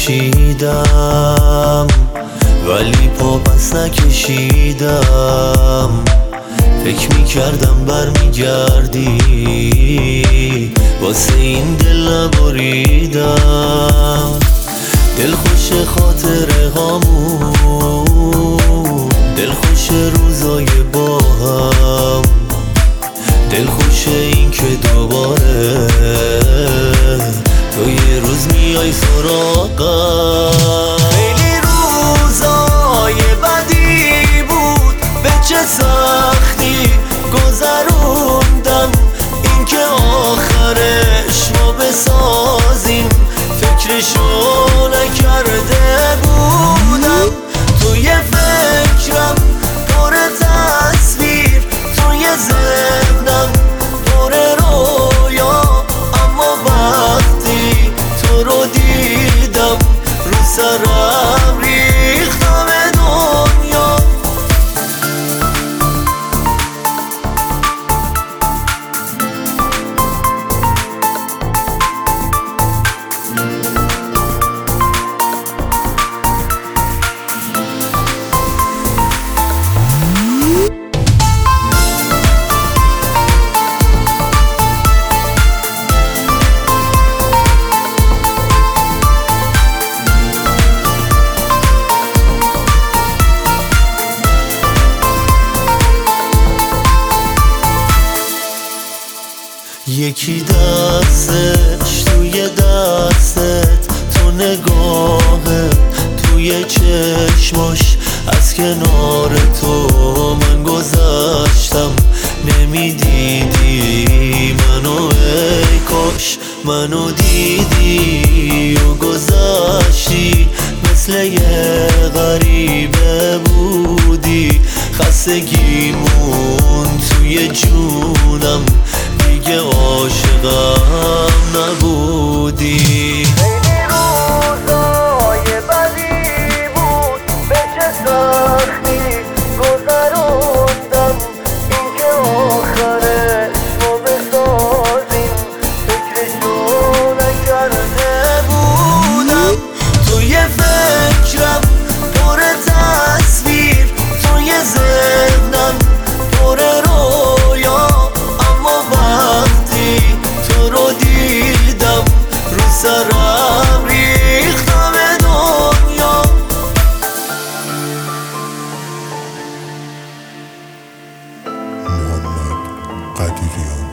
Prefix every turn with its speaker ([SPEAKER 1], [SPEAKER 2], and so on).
[SPEAKER 1] کشیدم ولی پا پس نکشیدم. فکر میکردم برمیگردی واسه این دل نبریدم. دل خوش خاطره هامون، دل خوش روزای با هم، دل خوش این که دوباره تو یه روز میای سراغم. خیلی روزای بدی بود، به چه سختی گذروندم، این که آخرش ما بسازیم فکرشو نکرده بودم. توی فکرم پر تصویر، توی ذهنم پر رویا، اما وقتی تو رو دیدم رو سرم ریختم دنیا. یکی دستش توی دستت، تو نگاهت توی چشماش، از کنار تو من گذشتم نمیدیدی منو، ای کاش منو دیدی و گذشتی. مثل یه غریبه بودی، خستگیمون توی جونم، دیگه عاشقم نبودی.
[SPEAKER 2] خیلی روزای بدی بود، به چه سختی گذروندم، این که آخرش ما بسازیم فکرشو نکرده بودم.
[SPEAKER 1] توی فکرم پر تصویر، توی ذهنم پر رویا، اما وقتی تو رو دیدم رو سرم ریختم دنیا.
[SPEAKER 3] محمد قدیریان.